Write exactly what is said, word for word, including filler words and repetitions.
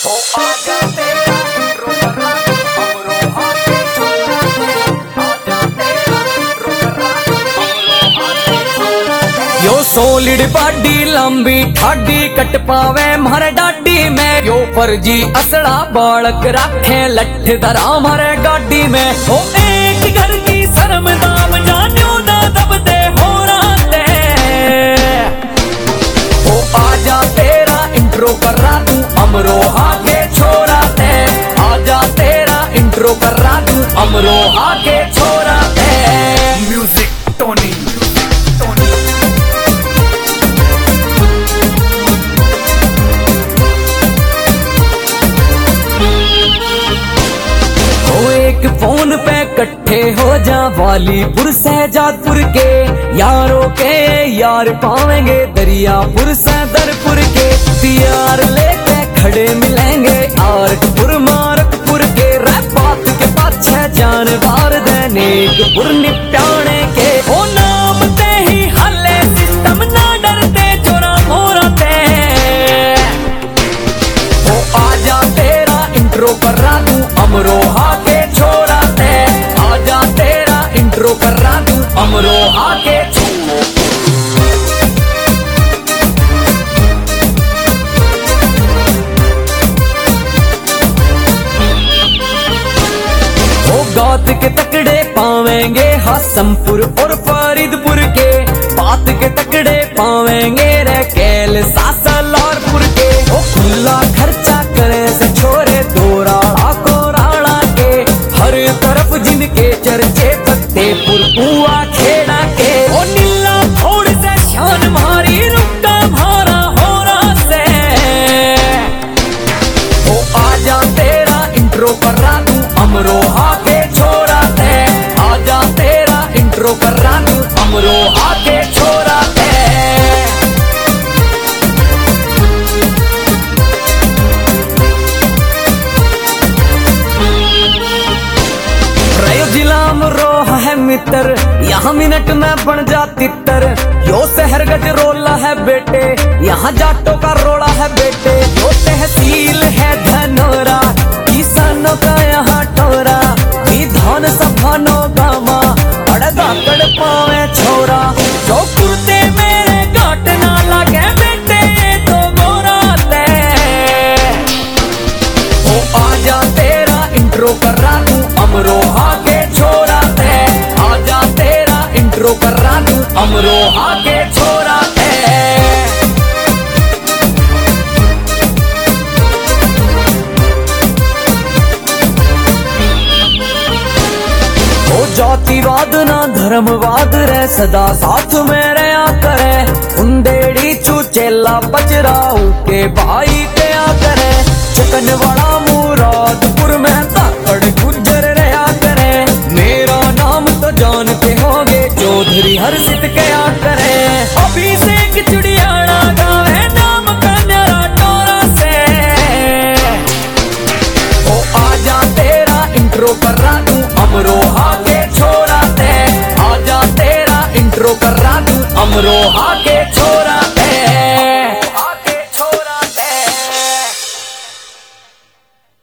यो solid body लंबी ठाडी cut पावे मारे डाडी में। यो फर्जी असड़ा बालक राखे लठ धरा मारे गाड़ी में। ओ एक घर की शर्म दाम जान्यो ना दबदे हो राते। ओ आजा तेरा इंट्रो कर रहा तू अमरोहा के छोरा ते। आजा तेरा इंट्रो कर रहा तू अमरोहा के छोरा ते। म्यूजिक टोनी एक फोन पे कट्ठे हो जा वालीपुर सहजादपुर के यारों के यार पावेंगे दरियापुर सदरपुर के। यार लेके खड़े मिलेंगे आरकपुर मारकपुर के। बात के पाछे जान वार दैनिकपुर निप्याने के। ओ नाम ते ही हले सिस्टम ना डरते चोरा मोरा ते। ओ आजा तेरा इंट्रो कर रहा तू अमरोहा के छोरा ते। आजा तेरा इंट्रो कर रहा तू अमरोहा के छोरा। ओ गात के तकड़े पावेंगे हासमपुर और फरीदपुर के। बात के तकड़े पावेंगे रे कैल सासलारपुर के। ओ खुला खर्चा करे से छोरे दोराड़ा को हर तरफ जिनके चर्चे फतेहपुर कुआ खेड़ा के। ओ नीला थोड़ से शान मारी रुका भारा हो रहा से। ओ आजा तेरा इंट्रो कर रहा तू अमरोहा के छोरा ते। आजा तेरा इंट्रो कर रहा तू अमरोहा के छोरा ते। जिला अमरोहा है मित्र यहाँ मिनट में बन जा तितर। यो शहर गजरोला है बेटे यहाँ जाटों का रोड़ा है बेटे। यो तहसील है धनोरा किसानों का यहाँ टोरा। विधान सभा नो गामा अड़गा कड़ पावे छोरा। जो कुर्ते मेरे गाट ना लगे बेटे तो गोरा ले। ओ आजा तेरा इंट्रो कर रहा तू अमरोहा के छोरा ते। आजा तेरा इंट्रो कर रहा तू अमरोहा के छोरा ते। ओ जातिवाद ना धर्मवाद रे सदा साथ में रहा करे। उंडेड़ी चूचेला बजराऊ के भाई क्या करे। चिकनवाड़ा मुरादपुर में ताकड़ गुजर रहा करे। मेरा नाम तो जानते होंगे चौधरी हर्षित क्या करे। अभिषेक चुड़ियाड़ा गावे नाम कन्या टोरा से। ओ आजा तेरा इंट्रो कर रहा तू अमरोहा के छोरा ते। आजा तेरा इंट्रो कर रहा तू अमरोहा